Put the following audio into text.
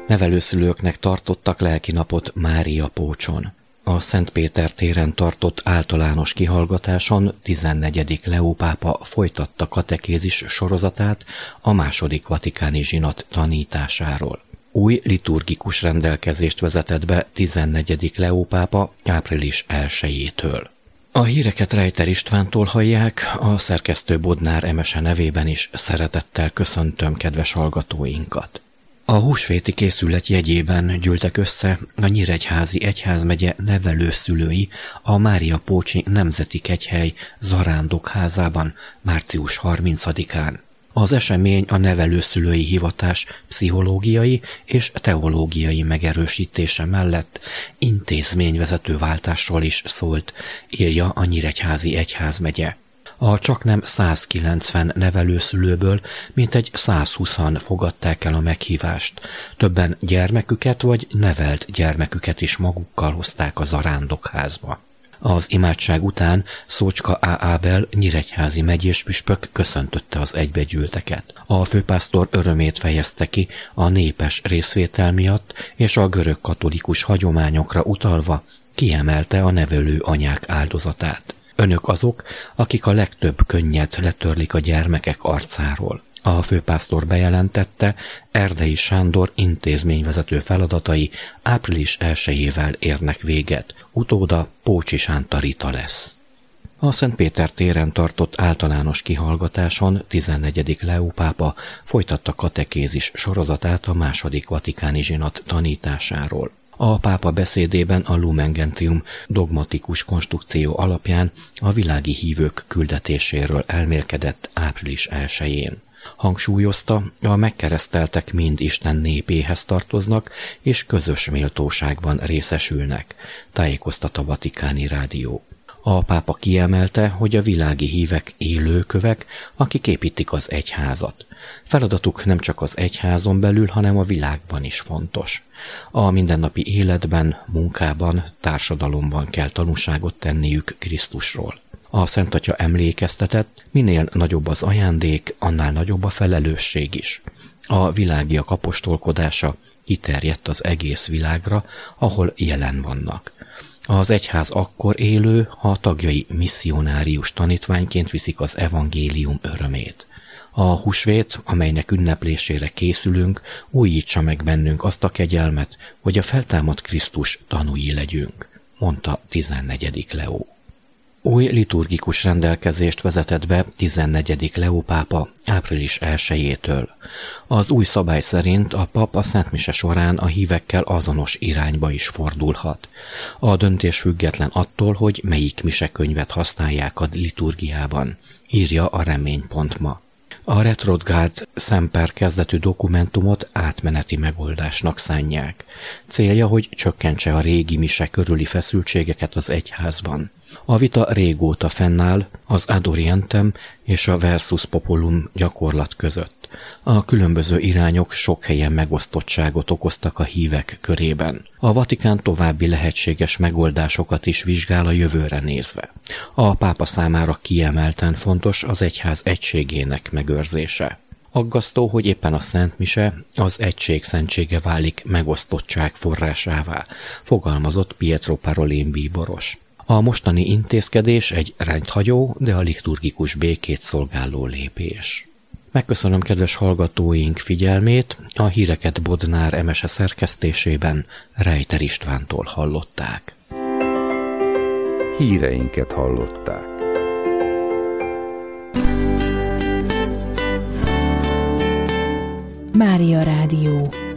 Nevelőszülőknek tartottak lelkinapot Mária Pócson. A Szent Péter téren tartott általános kihallgatáson 14. Leó pápa folytatta katekézis sorozatát a II. Vatikáni zsinat tanításáról. Új liturgikus rendelkezést vezetett be 14. Leó pápa április 1-től. A híreket Rejter Istvántól hallják, a szerkesztő Bodnár Emese nevében is szeretettel köszöntöm kedves hallgatóinkat. A húsvéti készület jegyében gyűltek össze a Nyíregyházi egyházmegye nevelőszülői a Mária Pócsi Nemzeti Kegyhely zarándokházában március 30-án. Az esemény a nevelőszülői hivatás pszichológiai és teológiai megerősítése mellett intézményvezetőváltásról is szólt, írja a Nyíregyházi egyházmegye. A csaknem 190 nevelőszülőből mintegy 120-an fogadták el a meghívást. Többen gyermeküket vagy nevelt gyermeküket is magukkal hozták a zarándokházba. Az imádság után Szócska A. Ábel nyíregyházi megyéspüspök köszöntötte az egybegyűlteket. A főpásztor örömét fejezte ki a népes részvétel miatt, és a görög katolikus hagyományokra utalva kiemelte a nevelő anyák áldozatát. Önök azok, akik a legtöbb könnyet letörlik a gyermekek arcáról. A főpásztor bejelentette, Erdei Sándor intézményvezető feladatai április 1-ével érnek véget. Utóda Pócsi Sánta Rita lesz. A Szent Péter téren tartott általános kihallgatáson 14. Leó pápa folytatta katekézis sorozatát a II. Vatikáni zsinat tanításáról. A pápa beszédében a Lumen Gentium dogmatikus konstrukció alapján a világi hívők küldetéséről elmélkedett április 1-én. Hangsúlyozta, a megkereszteltek mind Isten népéhez tartoznak, és közös méltóságban részesülnek, tájékoztat a Vatikáni Rádió. A pápa kiemelte, hogy a világi hívek élőkövek, akik építik az egyházat. Feladatuk nem csak az egyházon belül, hanem a világban is fontos. A mindennapi életben, munkában, társadalomban kell tanúságot tenniük Krisztusról. A Szent Atya emlékeztetett, minél nagyobb az ajándék, annál nagyobb a felelősség is. A világiak apostolkodása kiterjedt az egész világra, ahol jelen vannak. Az egyház akkor élő, ha a tagjai misszionárius tanítványként viszik az evangélium örömét. A húsvét, amelynek ünneplésére készülünk, újítsa meg bennünk azt a kegyelmet, hogy a feltámadt Krisztus tanúi legyünk, mondta 14. Leó. Új liturgikus rendelkezést vezetett be 14. Leó pápa április 1-től. Az új szabály szerint a pap a szentmise során a hívekkel azonos irányba is fordulhat. A döntés független attól, hogy melyik misekönyvet használják a liturgiában, írja a Remény.ma. A Retrograd Semper kezdetű dokumentumot átmeneti megoldásnak szánják. Célja, hogy csökkentse a régi mise körüli feszültségeket az egyházban. A vita régóta fennáll az Ad Orientem és a Versus Populum gyakorlat között. A különböző irányok sok helyen megosztottságot okoztak a hívek körében. A Vatikán további lehetséges megoldásokat is vizsgál a jövőre nézve. A pápa számára kiemelten fontos az egyház egységének megőrzése. Aggasztó, hogy éppen a Szent Mise az egység szentsége válik megosztottság forrásává, fogalmazott Pietro Parolin bíboros. A mostani intézkedés egy rendhagyó, de a liturgikus békét szolgáló lépés. Megköszönöm kedves hallgatóink figyelmét, a híreket Bodnár Emese szerkesztésében Rejter Istvántól hallották. Híreinket hallották. Mária Rádió.